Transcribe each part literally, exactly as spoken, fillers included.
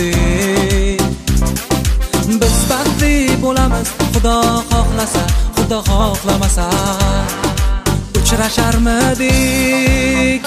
uchrasharmidik. Biz baxtli bo'lamiz, Xudo xohlasa, Xudo xohlamasa uchrasharmidik.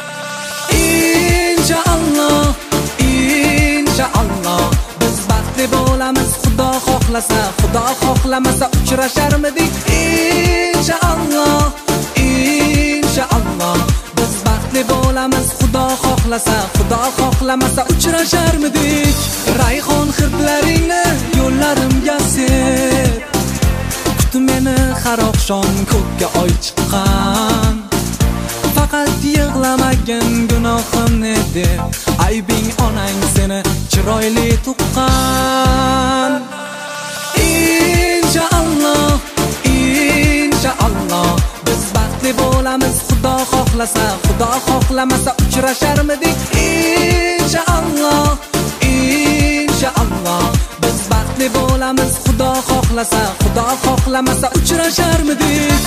Inshaalloh, inshaalloh biz baxtli bo'lamiz, Xudo xohlasa, Xudo xohlamasa uchrasharmidik. Inshaalloh, inshaalloh biz baxtli bo'lamiz, Xudo xohlasa, Xudo xohlamasa uchrasharmidik. Rayhon hidlaringni yo'llarimga sep, kutdi meni har oqshom ko'kka oy chiqqan. Faqat yig'lamagin gunohim ne deb, aybing onang seni chiroyli tuqqan. Inshaalloh, inshaalloh biz baxtli bo'lamiz, Xudo xohlasa, Xudo xohlamasa uchrasharmidik. Inshaalloh, inshaalloh biz baxtli bo'lamiz, Xudo xohlasa, Xudo xohlamasa uchrasharmidik.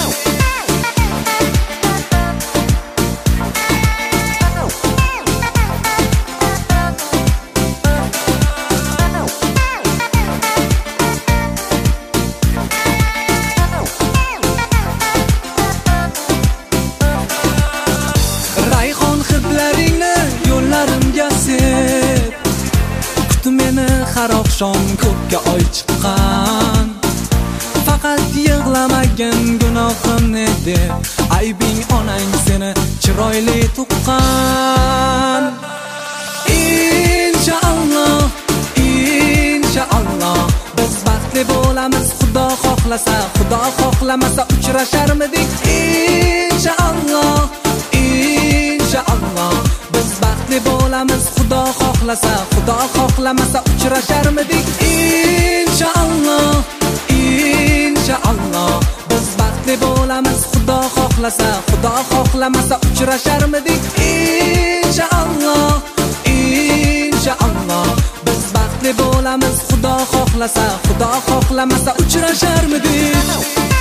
Rayhon hidlaringni yo'llarimga sep, kutdi meni har oqshom ko'kka oy chiqqan. Faqat yig'lamagin gunohim ne deb, aybing onang seni chiroyli tuqqan. Inshaalloh, inshaalloh biz baxtli bo'lamiz, Xudo xohlasa, Xudo xohlamasa uchrasharmidik. Inshaalloh, inshaalloh biz baxtli bo'lamiz, Xudo xohlasa, Xudo xohlamasa uchrasharmidik. Inshaalloh, inshaalloh biz baxtli bo'lamiz, Xudo xohlasa, Xudo xohlamasa uchrasharmidik. Inshaalloh, inshaalloh biz baxtli bo'lamiz, Xudo xohlasa, Xudo xohlamasa uchrasharmidik.